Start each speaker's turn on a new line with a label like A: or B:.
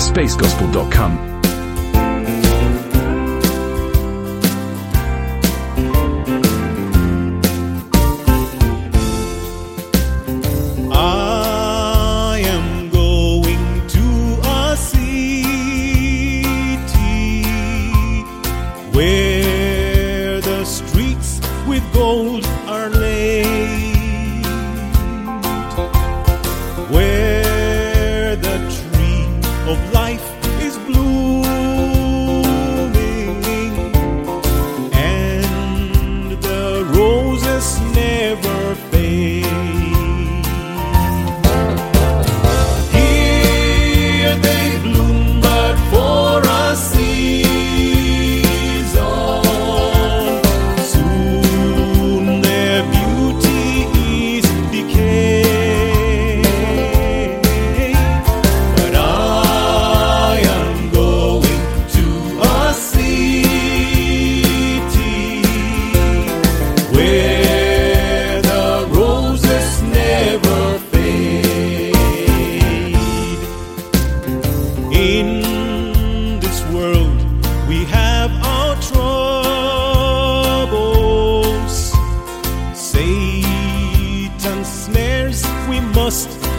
A: spacegospel.com.
B: I am going to a city where the streets with gold are laid, where the tree of life is blooming and the roses never fade. Here they bloom but for a season, soon their beauty is decay. But I am going to a city where the roses never fade. In this world we have our troubles, Satan's snares we must